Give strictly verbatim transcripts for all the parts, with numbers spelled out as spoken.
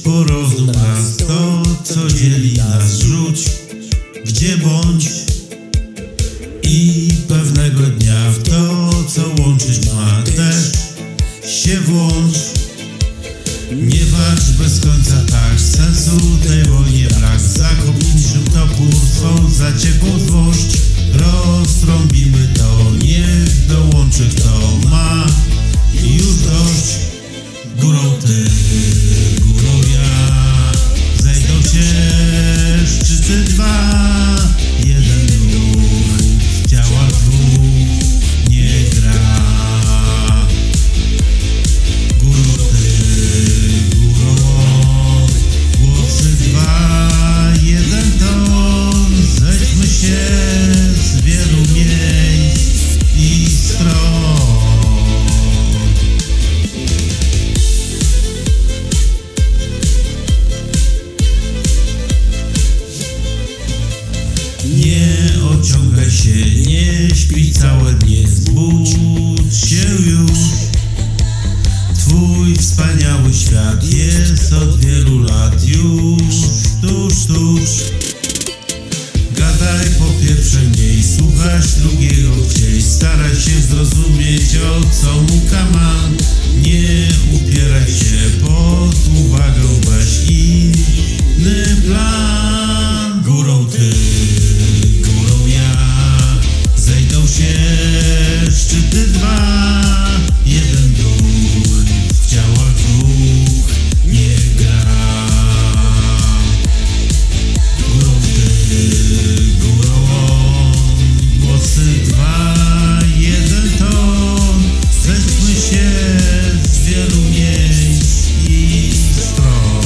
porozum nas, to co dzieli nas rzuć, gdzie bądź i pewnego dnia w to co łączyć ma też się włącz. Nie walcz bez końca tak, sensu tej wojnie brak, zakop niczym topór, swą zaciekłą złość roztrąbimy to, niech dołączy kto ma już dość. Górą ty, górą ja, zejdą się szczyty dwa, jeden duch w ciała dwóch nie gra. Górą ty, górą on, głosy dwa, jeden ton, zejdźmy się z wielu miejsc i stron. Nie ociągaj się, nie śpi całe dnie, zbudź się już. Twój wspaniały świat jest od wielu lat już tuż, tuż. Gadaj po pierwsze mniej, słuchać drugiego chciej, staraj się zrozumieć o co mu kaman. Nie upieraj się, pod uwagę weź inny plan. Górą ty, górą ja, zejdą się szczyty dwa, jeden duch w ciałach dwóch nie gra. Górą ty, górą on, głosy dwa, jeden ton, zejdźmy się z wielu miejsc i stron.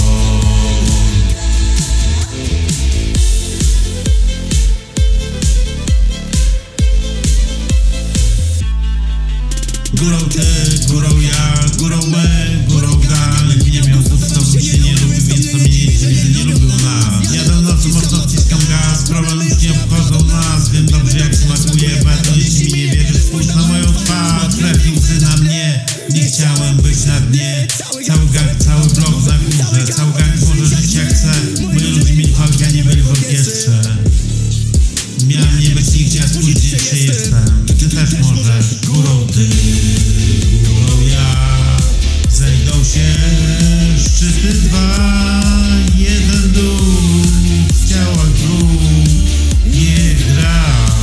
Górą ty, górą ja, górą my, górą gang. Nie miał podstawy, się nie lubi, więc to mnie nie dziwi, że nie lubią nas. Jadę nocą, mocno wciskam gaz, problem już nie obchodzą nas. Wiem dobrze jak smakuje beton, jeśli mi nie wierzysz, spójrz na moją twarz. Trafił łzy na mnie, nie chciałem być na dnie. Cały gang, cały blok na górze, cały gang może żyć jak chce. Moi ludzie mieli fałki, a nie byli w orkiestrze. Miałem nie być nigdzie, a spójrz gdzie dzisiaj jestem. Ty też możesz. Górą ty, górą ja, zejdą się szczyty dwa, jeden duch w ciałach dwóch nie gra.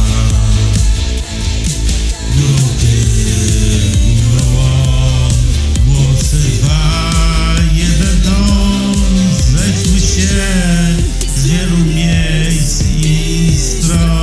Górą ty, górą on, głosy dwa, jeden ton, zejdźmy się z wielu miejsc i stron.